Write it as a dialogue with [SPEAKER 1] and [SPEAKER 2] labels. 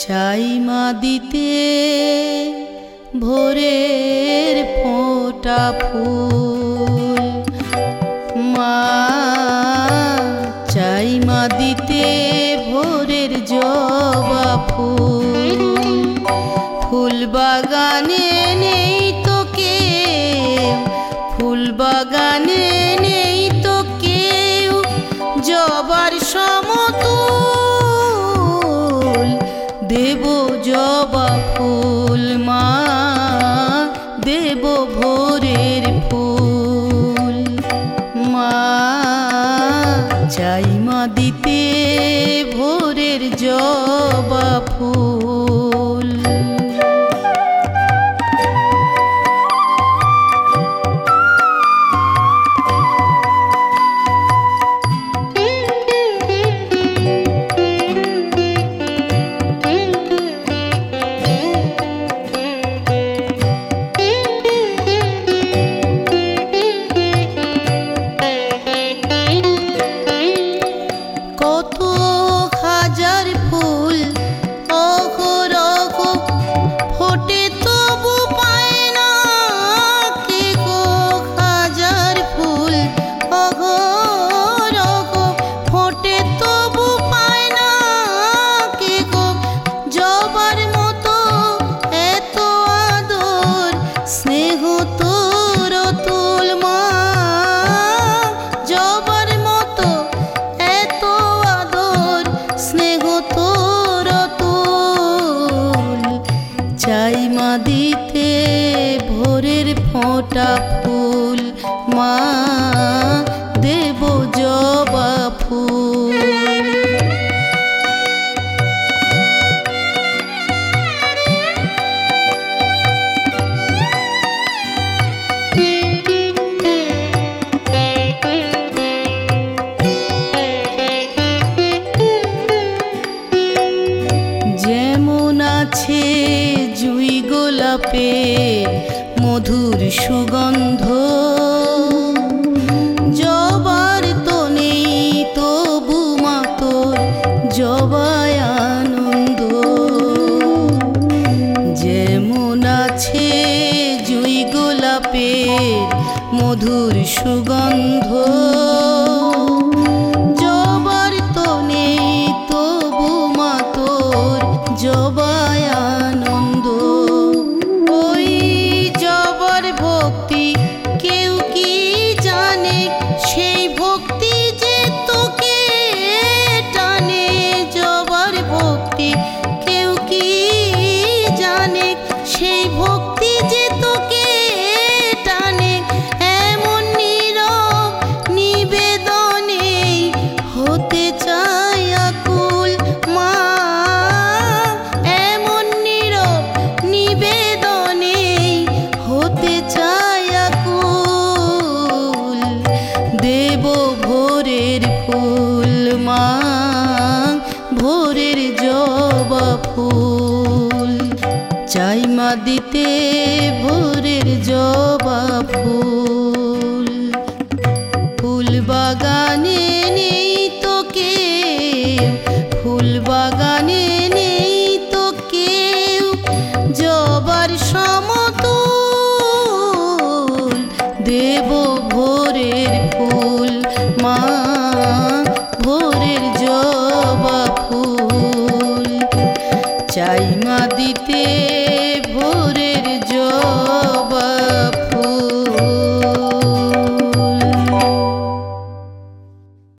[SPEAKER 1] চাই মা দিতে ভোরের ফোঁটা ফুল, মা চাই মা দিতে ভোরের জবা ফুল। ফুল বাগানে নেই তো কেউ, ফুল বাগানে নেই তো কেউ জবার সমতুল। দেব জবা ফুল মা, দেব ভোরের ফুল, মা চাই মা দিতে ভোরের জবা ফুল। কত হাজার ফুল অহরহ ফোটে তবু পায় না কে গো। হাজার ফুল অহরহ ফোটে তবু পায় না কে গো। জবার মতো এত আদর স্নেহ তোর অতুল মা, জবার মতো এত আদর স্নেহ তোর অতুল। চাই মা দিতে ভোরের ফোঁটা ফুল, মা দেব জবা ফুল। যেমন আছে জুঁই গোলাপের মধুর সুগন্ধ, জবার তো নেই তবু মা তোর জবায় আনন্দ। যেমন আছে জুঁই গোলাপের মধুর সুগন্ধ, জবার তো নেই তবু মা তোর জবায় আনন্দ। ওই জবার ভক্তি কেউ কি জানে, সেই ভক্তি যে তোকে টানে। জবার ভক্তি কেউ কি জানে, সেই ভক্তি যে তোকে টানে। এমন নীরব নিবেদনে হতে চাই আকুল মা, এমন নীরব নিবেদনে হতে চাই আকুল। দেব ভোরের ফুল মা, ভোরের জবা ফুল। চাই মা দিতে ভোরের জবা ফুল। ফুল বাগানে নেই তো কেউ, ফুল বাগানে নেই তো কেউ জবার সমতুল। দেব ভোরের ফুল মা, ভোরের জবা ফুল। চাই মা দিতে